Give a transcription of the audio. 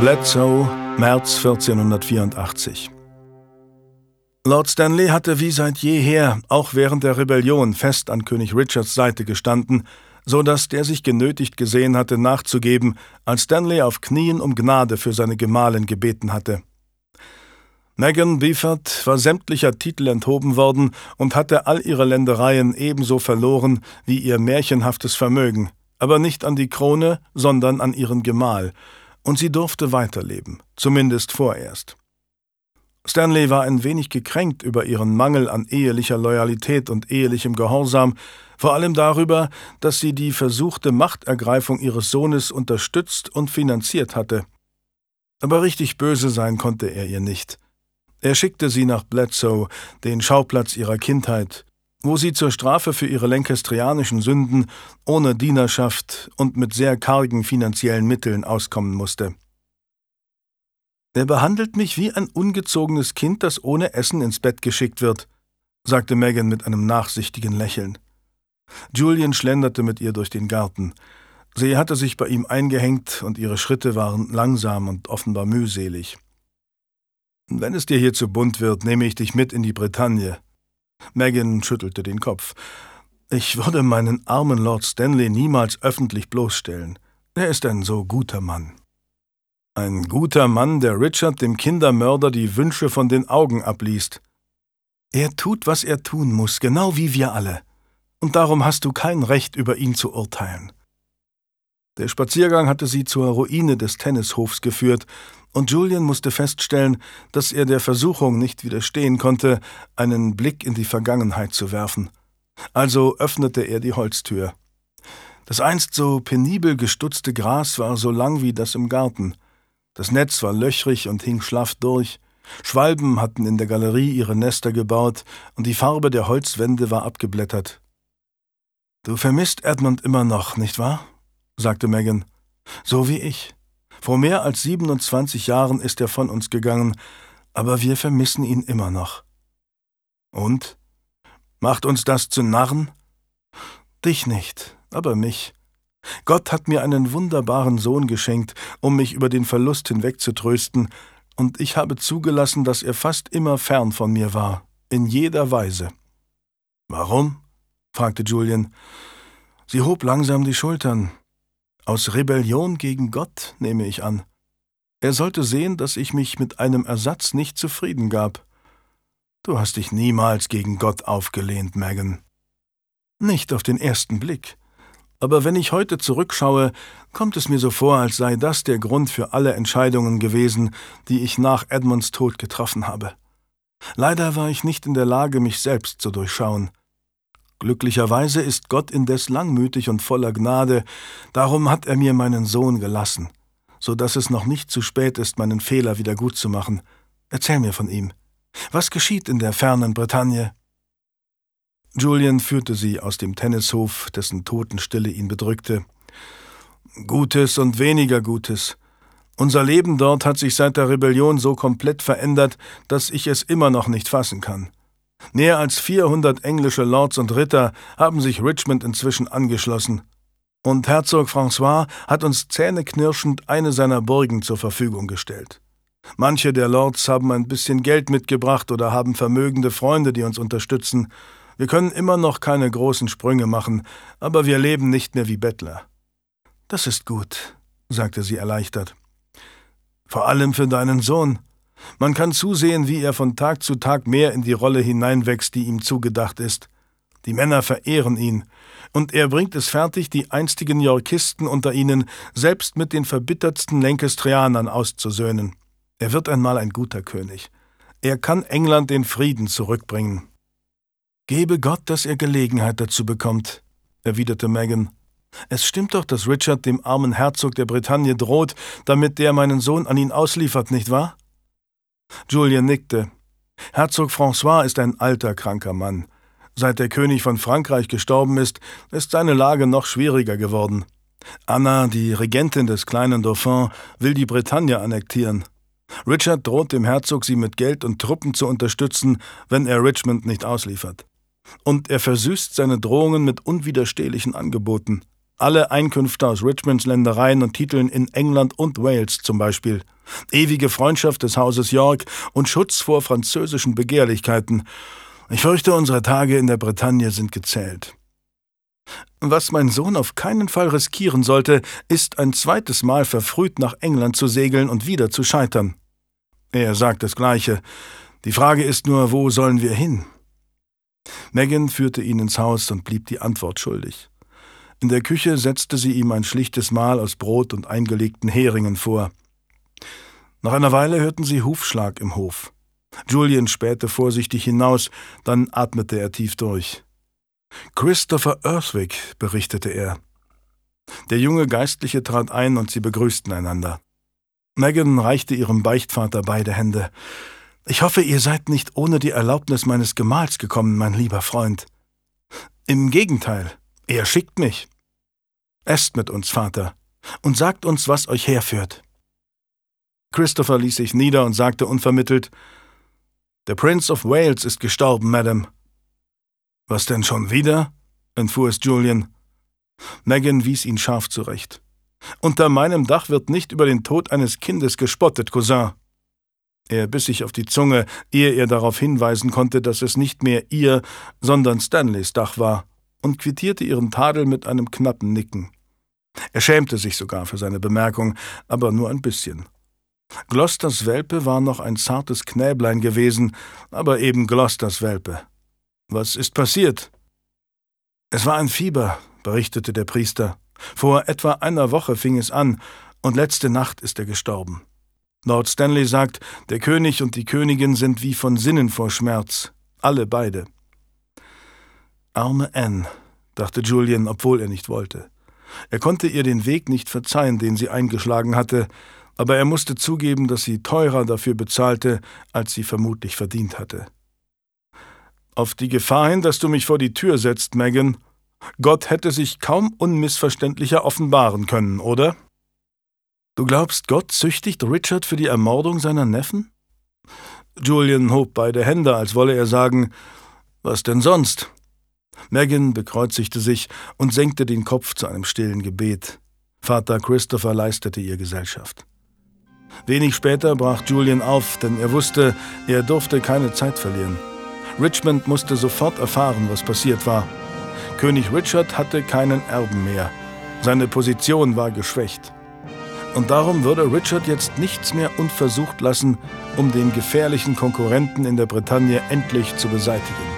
Bledsoe, März 1484. Lord Stanley hatte wie seit jeher, auch während der Rebellion, fest an König Richards Seite gestanden, so dass der sich genötigt gesehen hatte, nachzugeben, als Stanley auf Knien um Gnade für seine Gemahlin gebeten hatte. Megan Beaufort war sämtlicher Titel enthoben worden und hatte all ihre Ländereien ebenso verloren wie ihr märchenhaftes Vermögen, aber nicht an die Krone, sondern an ihren Gemahl, und sie durfte weiterleben, zumindest vorerst. Stanley war ein wenig gekränkt über ihren Mangel an ehelicher Loyalität und ehelichem Gehorsam, vor allem darüber, dass sie die versuchte Machtergreifung ihres Sohnes unterstützt und finanziert hatte. Aber richtig böse sein konnte er ihr nicht. Er schickte sie nach Bledsoe, den Schauplatz ihrer Kindheit, wo sie zur Strafe für ihre lancastrianischen Sünden ohne Dienerschaft und mit sehr kargen finanziellen Mitteln auskommen musste. »Er behandelt mich wie ein ungezogenes Kind, das ohne Essen ins Bett geschickt wird«, sagte Megan mit einem nachsichtigen Lächeln. Julian schlenderte mit ihr durch den Garten. Sie hatte sich bei ihm eingehängt und ihre Schritte waren langsam und offenbar mühselig. »Wenn es dir hier zu bunt wird, nehme ich dich mit in die Bretagne.« Megan schüttelte den Kopf. »Ich würde meinen armen Lord Stanley niemals öffentlich bloßstellen. Er ist ein so guter Mann.« »Ein guter Mann, der Richard, dem Kindermörder, die Wünsche von den Augen abliest. Er tut, was er tun muss, genau wie wir alle. Und darum hast du kein Recht, über ihn zu urteilen.« Der Spaziergang hatte sie zur Ruine des Tennishofs geführt, und Julian musste feststellen, dass er der Versuchung nicht widerstehen konnte, einen Blick in die Vergangenheit zu werfen. Also öffnete er die Holztür. Das einst so penibel gestutzte Gras war so lang wie das im Garten. Das Netz war löchrig und hing schlaff durch. Schwalben hatten in der Galerie ihre Nester gebaut, und die Farbe der Holzwände war abgeblättert. »Du vermisst Edmund immer noch, nicht wahr?« sagte Megan. »So wie ich. Vor mehr als 27 Jahren ist er von uns gegangen, aber wir vermissen ihn immer noch.« »Und? Macht uns das zu Narren?« »Dich nicht, aber mich. Gott hat mir einen wunderbaren Sohn geschenkt, um mich über den Verlust hinwegzutrösten, und ich habe zugelassen, dass er fast immer fern von mir war, in jeder Weise.« »Warum?« fragte Julian. Sie hob langsam die Schultern. »Aus Rebellion gegen Gott, nehme ich an. Er sollte sehen, dass ich mich mit einem Ersatz nicht zufrieden gab.« »Du hast dich niemals gegen Gott aufgelehnt, Megan.« »Nicht auf den ersten Blick. Aber wenn ich heute zurückschaue, kommt es mir so vor, als sei das der Grund für alle Entscheidungen gewesen, die ich nach Edmunds Tod getroffen habe. Leider war ich nicht in der Lage, mich selbst zu durchschauen. Glücklicherweise ist Gott indes langmütig und voller Gnade, darum hat er mir meinen Sohn gelassen, so dass es noch nicht zu spät ist, meinen Fehler wieder gutzumachen. Erzähl mir von ihm. Was geschieht in der fernen Bretagne?« Julian führte sie aus dem Tennishof, dessen Totenstille ihn bedrückte. »Gutes und weniger Gutes. Unser Leben dort hat sich seit der Rebellion so komplett verändert, dass ich es immer noch nicht fassen kann. Mehr als 400 englische Lords und Ritter haben sich Richmond inzwischen angeschlossen. Und Herzog François hat uns zähneknirschend eine seiner Burgen zur Verfügung gestellt. Manche der Lords haben ein bisschen Geld mitgebracht oder haben vermögende Freunde, die uns unterstützen. Wir können immer noch keine großen Sprünge machen, aber wir leben nicht mehr wie Bettler.« »Das ist gut«, sagte sie erleichtert. »Vor allem für deinen Sohn. Man kann zusehen, wie er von Tag zu Tag mehr in die Rolle hineinwächst, die ihm zugedacht ist. Die Männer verehren ihn, und er bringt es fertig, die einstigen Yorkisten unter ihnen selbst mit den verbittertsten Lancastrianern auszusöhnen. Er wird einmal ein guter König. Er kann England den Frieden zurückbringen.« »Gebe Gott, dass er Gelegenheit dazu bekommt«, erwiderte Megan. »Es stimmt doch, dass Richard dem armen Herzog der Bretagne droht, damit der meinen Sohn an ihn ausliefert, nicht wahr?« Julian nickte. »Herzog François ist ein alter, kranker Mann. Seit der König von Frankreich gestorben ist seine Lage noch schwieriger geworden. Anna, die Regentin des kleinen Dauphin, will die Bretagne annektieren. Richard droht dem Herzog, sie mit Geld und Truppen zu unterstützen, wenn er Richmond nicht ausliefert. Und er versüßt seine Drohungen mit unwiderstehlichen Angeboten. Alle Einkünfte aus Richmonds Ländereien und Titeln in England und Wales zum Beispiel. Ewige Freundschaft des Hauses York und Schutz vor französischen Begehrlichkeiten. Ich fürchte, unsere Tage in der Bretagne sind gezählt. Was mein Sohn auf keinen Fall riskieren sollte, ist, ein zweites Mal verfrüht nach England zu segeln und wieder zu scheitern. Er sagt das Gleiche. Die Frage ist nur, wo sollen wir hin? Megan führte ihn ins Haus und blieb die Antwort schuldig. In der Küche setzte sie ihm ein schlichtes Mahl aus Brot und eingelegten Heringen vor. Nach einer Weile hörten sie Hufschlag im Hof. Julian spähte vorsichtig hinaus, dann atmete er tief durch. »Christopher Earthwick«, berichtete er. Der junge Geistliche trat ein und sie begrüßten einander. Megan reichte ihrem Beichtvater beide Hände. »Ich hoffe, ihr seid nicht ohne die Erlaubnis meines Gemahls gekommen, mein lieber Freund.« »Im Gegenteil, er schickt mich.« »Esst mit uns, Vater, und sagt uns, was euch herführt.« Christopher ließ sich nieder und sagte unvermittelt, »Der Prince of Wales ist gestorben, Madame.« »Was denn schon wieder?« entfuhr es Julian. Megan wies ihn scharf zurecht. »Unter meinem Dach wird nicht über den Tod eines Kindes gespottet, Cousin.« Er biss sich auf die Zunge, ehe er darauf hinweisen konnte, dass es nicht mehr ihr, sondern Stanleys Dach war, und quittierte ihren Tadel mit einem knappen Nicken. Er schämte sich sogar für seine Bemerkung, aber nur ein bisschen. Gloucesters Welpe war noch ein zartes Knäblein gewesen, aber eben Gloucesters Welpe. »Was ist passiert?« »Es war ein Fieber«, berichtete der Priester. »Vor etwa einer Woche fing es an, und letzte Nacht ist er gestorben. Lord Stanley sagt, der König und die Königin sind wie von Sinnen vor Schmerz. Alle beide.« »Arme Anne«, dachte Julian, obwohl er nicht wollte. Er konnte ihr den Weg nicht verzeihen, den sie eingeschlagen hatte, aber er musste zugeben, dass sie teurer dafür bezahlte, als sie vermutlich verdient hatte. »Auf die Gefahr hin, dass du mich vor die Tür setzt, Megan. Gott hätte sich kaum unmissverständlicher offenbaren können, oder?« »Du glaubst, Gott züchtigt Richard für die Ermordung seiner Neffen?« Julian hob beide Hände, als wolle er sagen, »Was denn sonst?« Megan bekreuzigte sich und senkte den Kopf zu einem stillen Gebet. Vater Christopher leistete ihr Gesellschaft. Wenig später brach Julian auf, denn er wusste, er durfte keine Zeit verlieren. Richmond musste sofort erfahren, was passiert war. König Richard hatte keinen Erben mehr. Seine Position war geschwächt. Und darum würde Richard jetzt nichts mehr unversucht lassen, um den gefährlichen Konkurrenten in der Bretagne endlich zu beseitigen.